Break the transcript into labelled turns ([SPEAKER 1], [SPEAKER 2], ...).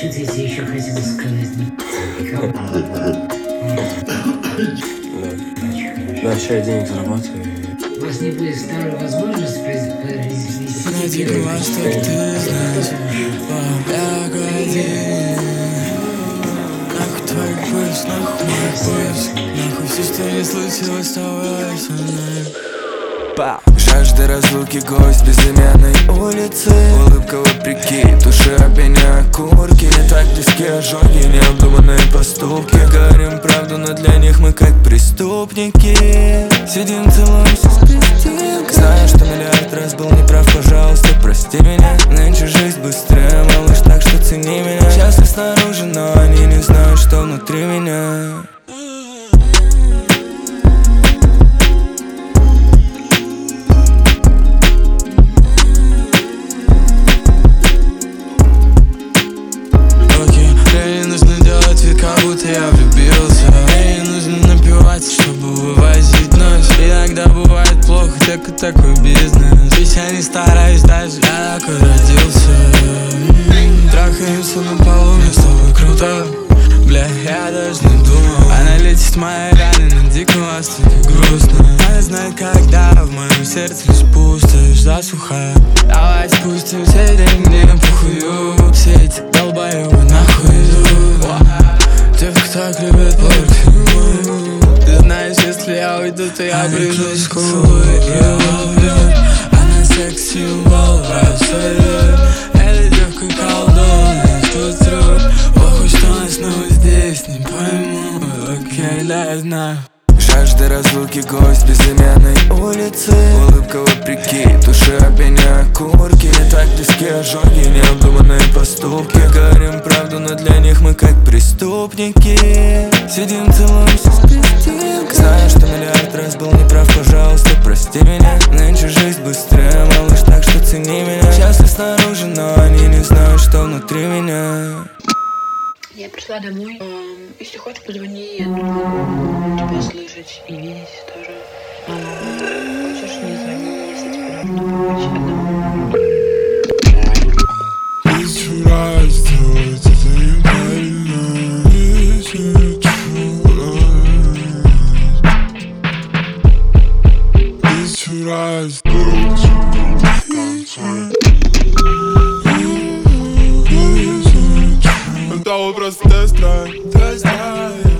[SPEAKER 1] Что-то я тебе еще хотел сказать.
[SPEAKER 2] Да, сейчас я денег зарабатываю.
[SPEAKER 1] У вас не будет второй возможности произвести.
[SPEAKER 3] Найди глаз, так ты знаешь, погоди. Нахуй твой пояс, нахуй мой пояс. Нахуй все, что не случилось, оставайся со мной. Жажда разлуки, гость безымянной улицы. Улыбка вопреки, душа опьяня окурки. Не так близки ожоги, необдуманные поступки. Говорим правду, но для них мы как преступники. Сидим, целуемся с крестинкой. Знаю, что миллиард раз был неправ, пожалуйста, прости меня. Нынче жизнь быстрее, малыш, так что цени меня. Счастлив снаружи, но они не знают, что внутри меня. Как будто я влюбился. Мне не нужно напиваться, чтобы вывозить ночь. Иногда бывает плохо, так и такой бизнес. Ведь я не стараюсь даже, я такой родился. Трахаемся на полу, мне с тобой круто. Бля, я даже не думал. Она летит моей раны на диком востоке, грустно. Она знает, когда в моем сердце лишь пусто, засуха. Давай спустимся, день мне похую. Все эти долбоёбы нахуй идут. Девка так любит парфюм. Ты знаешь, если я уйду, то я брежусь к ее. Она секс-символ, абсолют. Эта девка колдунья, тут труп. Похуй, что она снова здесь, не пойму. Окей, да, я знаю. Жажда разлуки, гость безымянной улицы. Улыбка вопреки, душа опьяня окурки. Не так близки ожоги, необдуманные поступки. Говорим правду, но для них мы как преступники. Сидим, целуемся с крестинкой. Знаю, что миллиард раз был неправ, пожалуйста, прости меня. Нынче жизнь быстрее, малыш, так что цени меня. Счастлив снаружи, но они не знают, что внутри меня.
[SPEAKER 4] Я пришла домой. Если хочешь, позвони, я буду тебя слышать и видеть тоже. Хочешь, не звони, если тебе нужно побыть одному.
[SPEAKER 3] Просто тест-драйв.